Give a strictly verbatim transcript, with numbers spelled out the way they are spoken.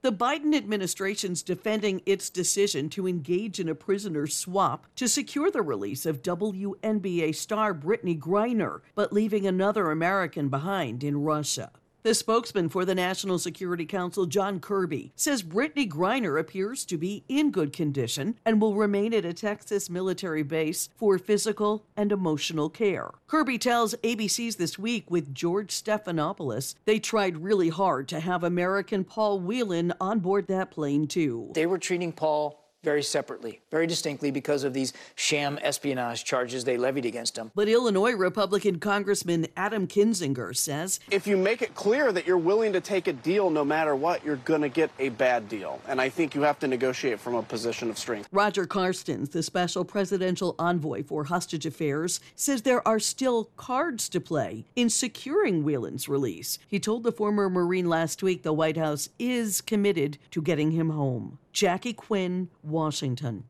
The Biden administration's defending its decision to engage in a prisoner swap to secure the release of W N B A star Brittany Griner, but leaving another American behind in Russia. The spokesman for the National Security Council, John Kirby, says Brittany Griner appears to be in good condition and will remain at a Texas military base for physical and emotional care. Kirby tells A B C's This Week with George Stephanopoulos they tried really hard to have American Paul Whelan on board that plane, too. They were treating Paul very separately, very distinctly because of these sham espionage charges they levied against him. But Illinois Republican Congressman Adam Kinzinger says, if you make it clear that you're willing to take a deal no matter what, you're going to get a bad deal. And I think you have to negotiate from a position of strength. Roger Carstens, the special presidential envoy for hostage affairs, says there are still cards to play in securing Whelan's release. He told the former Marine last week the White House is committed to getting him home. Jackie Quinn, Washington.